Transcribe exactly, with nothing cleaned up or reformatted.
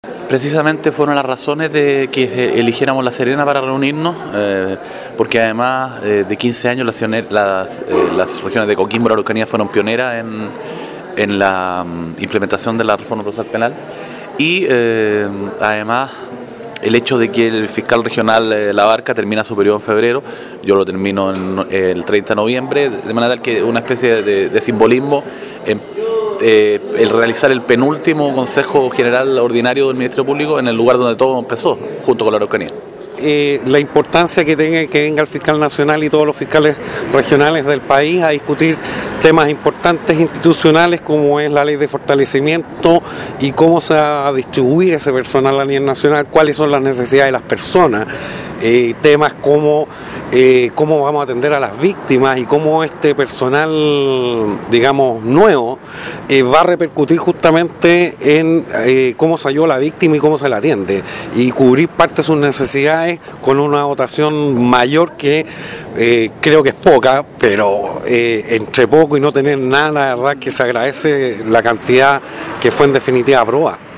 Precisamente fueron las razones de que eligiéramos La Serena para reunirnos, eh, porque además eh, de quince años las, las, eh, las regiones de Coquimbo y la Araucanía fueron pioneras en, en la um, implementación de la reforma procesal penal y eh, además el hecho de que el fiscal regional eh, La Barca termina su periodo en febrero, yo lo termino en, eh, el treinta de noviembre, de manera tal que una especie de, de simbolismo en, Eh, el realizar el penúltimo Consejo General Ordinario del Ministerio Público en el lugar donde todo empezó, junto con la Araucanía. Eh, la importancia que tenga que venga el fiscal nacional y todos los fiscales regionales del país a discutir temas importantes institucionales como es la ley de fortalecimiento y cómo se va a distribuir ese personal a nivel nacional, cuáles son las necesidades de las personas, eh, temas como eh, cómo vamos a atender a las víctimas y cómo este personal, digamos, nuevo eh, va a repercutir justamente en eh, cómo se halló la víctima y cómo se la atiende y cubrir parte de sus necesidades con una dotación mayor que eh, creo que es poca, pero eh, entre poco y no tener nada, la verdad que se agradece la cantidad que fue en definitiva aprobada.